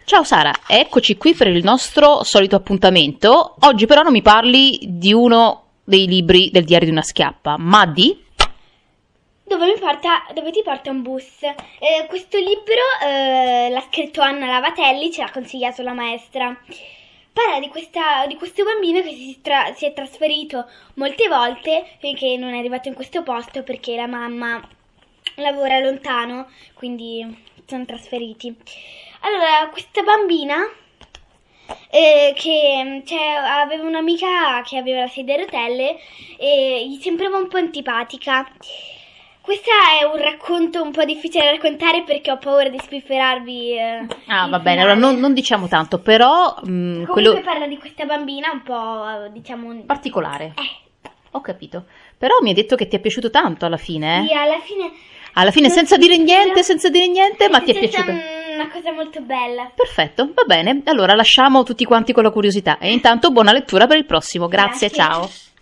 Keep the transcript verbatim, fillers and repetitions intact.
Ciao Sara, eccoci qui per il nostro solito appuntamento. Oggi però non mi parli di uno dei libri del Diario di una schiappa, ma di... Dove, mi porta, dove ti porta un bus. Eh, questo libro eh, l'ha scritto Anna Lavatelli, ce l'ha consigliato la maestra. Parla di, questa, di questo bambino che si, tra, si è trasferito molte volte finché non è arrivato in questo posto perché la mamma lavora lontano, quindi sono trasferiti. Allora, questa bambina eh, che cioè, aveva un'amica che aveva la sedia a rotelle e gli sembrava un po' antipatica. Questo è un racconto un po' difficile da raccontare perché ho paura di spifferarvi. Eh, ah, va bene, allora non, non diciamo tanto, però... Mh, Comunque quello... parla di questa bambina un po', diciamo... particolare. Eh. Ho capito. Però mi hai detto che ti è piaciuto tanto alla fine, eh? Sì, alla fine... Alla fine senza dire niente, senza dire niente, ma ti è Senza piaciuto. una cosa molto bella. Perfetto, va bene. Allora lasciamo tutti quanti con la curiosità. E intanto buona lettura per il prossimo. Grazie, Grazie. ciao.